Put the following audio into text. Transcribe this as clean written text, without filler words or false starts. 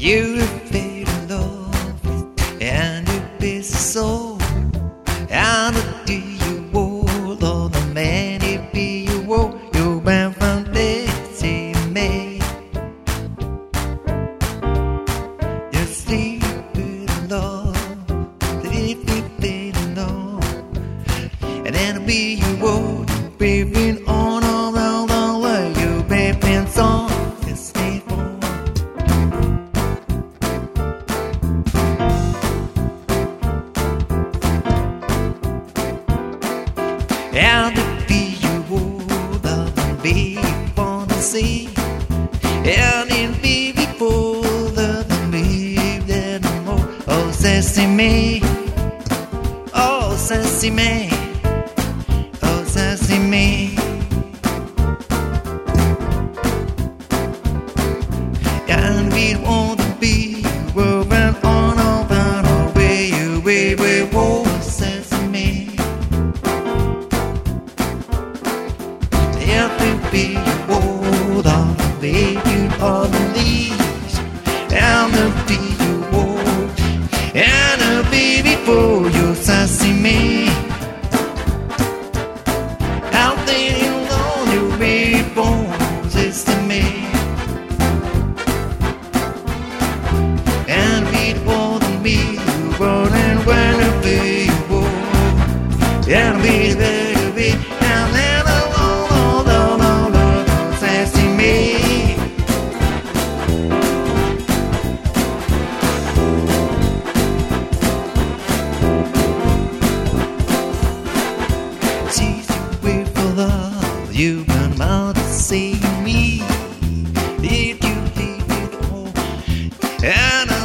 You feel love and you be so. And do you hold on the man if you will? You went from this to me. You sleep with love, if you feel alone. And then be you will, breathing on around the way. You breathing song. And the be you would have be on the sea. And in be before the me then more. Oh sesame, oh sesame, oh sesame. And we want to be woven on over away, away, oh sesame. If be wood on the baby on the leaves, and the be you wood, and a baby for your sesame. Out there on your baby bones is to me. And we want to be born and when a baby wood, and be baby, and then you come out to see me if you leave it home. And